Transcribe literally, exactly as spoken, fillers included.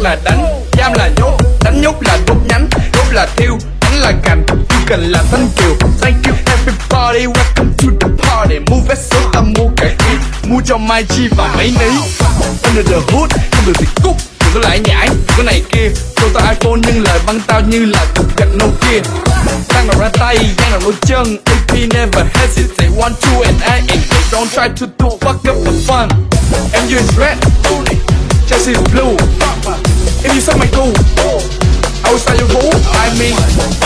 là đánh, giam là nhốt, đánh nhốt là đốt nhánh, đốt là thiêu, đánh là cành, yêu cần là thanh kiều. Thank you everybody, welcome to the party. Mua vé số ta mua cả kia, mua cho Mai Chi và mấy ní. Under the hood, không được thì cút, đừng có lại nhảy, cái này kia. Cho tao iPhone nhưng lời văn tao như là cục gạch Nokia. Tăng nào ra tay, giang nào lôi chân, a pê never hesitate. One, two and I ain't gay. Don't try to do fuck up the fun. M U is red, Chelsea is blue. If you suck my cool, I will start your rule. I mean